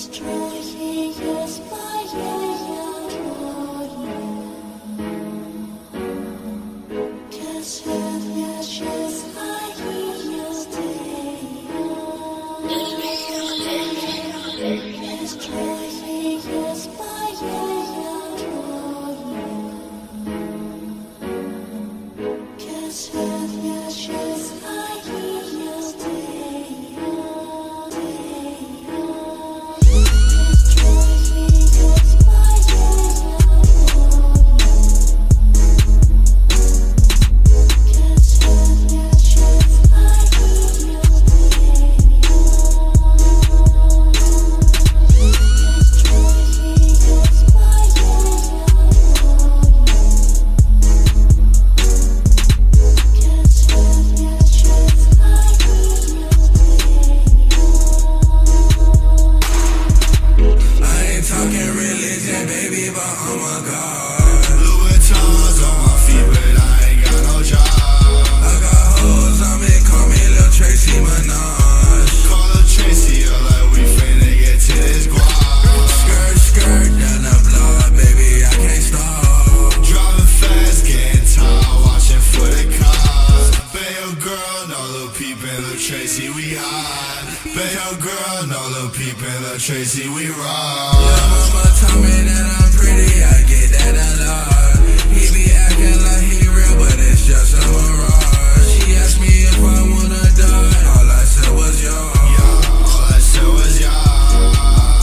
Tracy, we hide. Bet your girl know Lil Peep and Lil Tracy, we ride. Lil' mama told me that I'm pretty, I get that a lot. He be acting like he real, but it's just a mirage. She asked me if I wanna die, all I said was y'all. All I said was y'all.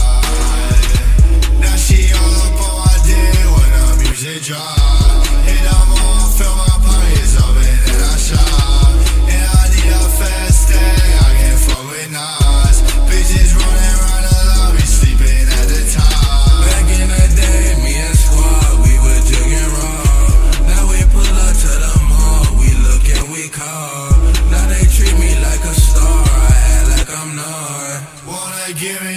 Now she all up on my dick when the music drop. Hit them all, fill my pockets up and then I shop. And I need a fast stay, I can't fuck with Nas. Bitches running around the lobby, sleeping at the top. Back in the day, me and Squad, we were jugging raw. Now we pull up to the mall, we look and we call. Now they treat me like a star, I act like I'm not. Wanna give me